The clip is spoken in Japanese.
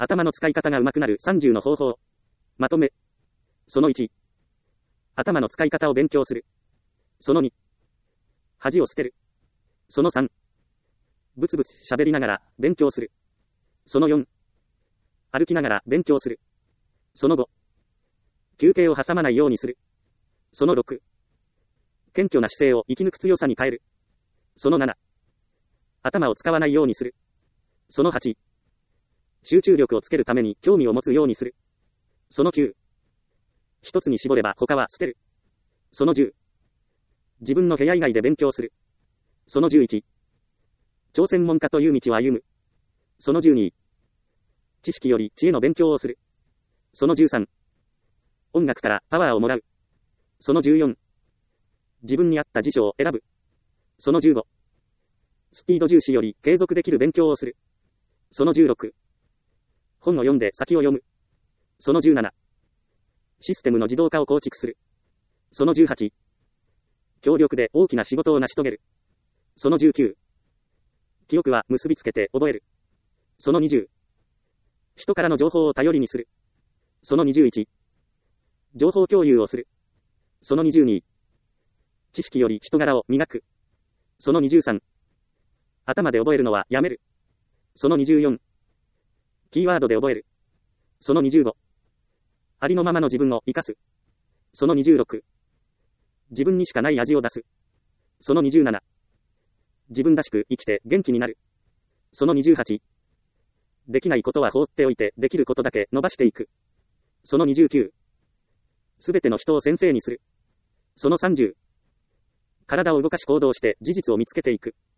頭の使い方が上手くなる30の方法。まとめ。その1。頭の使い方を勉強する。その2。恥を捨てる。その3。ブツブツ喋りながら勉強する。その4。歩きながら勉強する。その5。休憩を挟まないようにする。その6。謙虚な姿勢を生き抜く強さに変える。その7。頭を使わないようにする。その8。集中力をつけるために興味を持つようにする。その9。一つに絞れば他は捨てる。その10。自分の部屋以外で勉強する。その11。超専門家という道を歩む。その12。知識より知恵の勉強をする。その13。音楽からパワーをもらう。その14。自分に合った辞書を選ぶ。その15。スピード重視より継続できる勉強をする。その16。本を読んで先を読む。その17。システムの自動化を構築する。その18。協力で大きな仕事を成し遂げる。その19。記憶は結びつけて覚える。その20。人からの情報を頼りにする。その21。情報共有をする。その22。知識より人柄を磨く。その23。頭で覚えるのはやめる。その24。キーワードで覚える。その25。ありのままの自分を生かす。その26。自分にしかない味を出す。その27。自分らしく生きて元気になる。その28。できないことは放っておいてできることだけ伸ばしていく。その29。すべての人を先生にする。その30。体を動かし行動して事実を見つけていく。